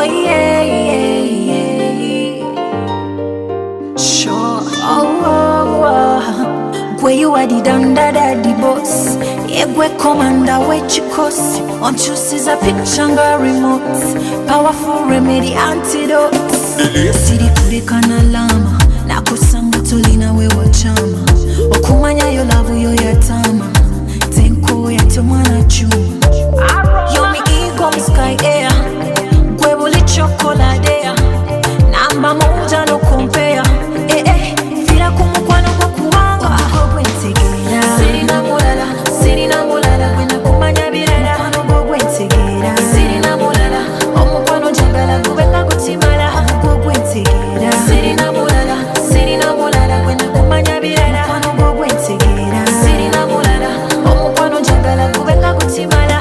Oh yeah, yeah, yeah. Sure. Gwe you are the danda daddy boss. Egwe commander we chikos. On chooses a picture nga remote. Powerful remedy antidote. Siri kulekana lama. Nakusanga tulina we wachama. Okumanya yo lavu yo yatama. Tenko yate mwana chuma. Yo mi ego mi sky air. Gwe buli chocolate. Namba moja no compare. Fira kumukwano kwa kuwanga. Sirina mulala, sirina mulala. Wena kumanya birala. Mukwano go gwentegera. Sirina mulala, omukwano njagala kubenga kutimala. Go gwentegera. Sirina mulala, sirina mulala. Wena kumanya birala. Mukwano go gwentegera. Sirina mulala, omukwano njagala kubenga kutimala.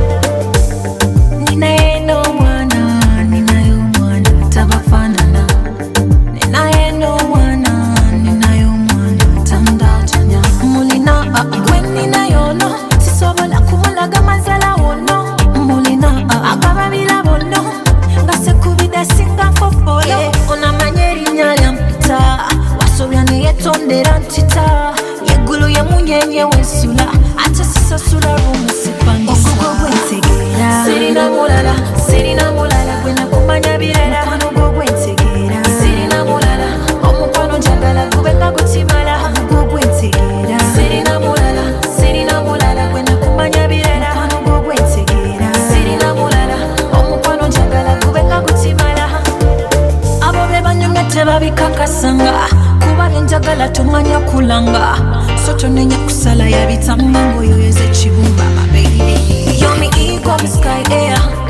Ninayo mwana tabafanana. Ninayo mwana tamdachanya. Mulina gwenina yono sisobola kumulaga mazala wono. Mulina akababila bono ngase kubida singa fofolo. Onamanya erinnya lya mpita wasobya neyetondera ntita. Yeggulu ye munyenye wensula ate sisasula lumusipangisa. Okugo gwentegera. Sirina mulala, sirina mulala. Gwena kumanya birala. Mukwano go gwentegera. Sirina mulala, omukwano njagala kubenga kutimala. Go gwentegera. Sirina mulala, sirina mulala. Gwena kumanya birala. Mukwano go gwentegera. Sirina mulala, omukwano njagala kubenga kutimala. Abo be banyumya tebabikakasanga kuba byenjagala tomanya kulanga. So tonenya kusala yabitanga ngoyo yeze kibumba my baby. Yo mi ego mi sky air.